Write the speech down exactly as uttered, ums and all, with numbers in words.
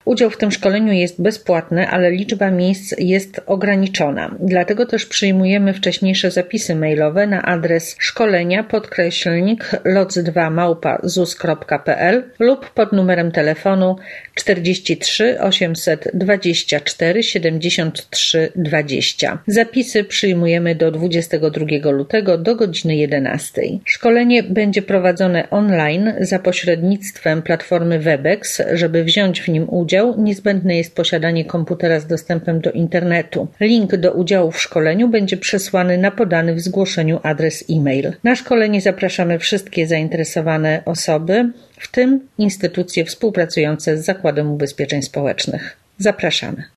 Udział w tym szkoleniu jest bezpłatny, ale liczba miejsc jest ograniczona. Dlatego też przyjmujemy wcześniejsze zapisy mailowe na adres szkolenia podkreślnik loc dwa małpa zus kropka p l lub pod numerem telefonu czterdzieści trzy osiemset dwadzieścia cztery siedemdziesiąt trzy dwadzieścia. Zapisy przyjmujemy do dwudziestego drugiego lutego do godziny jedenastej. Szkolenie będzie prowadzone online za pośrednictwem platformy Webex. Żeby wziąć w nim udział, niezbędne jest posiadanie komputera z dostępem do internetu. Link do udziału w szkoleniu będzie przesłany na podany w zgłoszeniu adres e-mail. Na szkolenie zapraszamy wszystkie zainteresowane osoby, w tym instytucje współpracujące z Zakładem Ubezpieczeń Społecznych. Zapraszamy.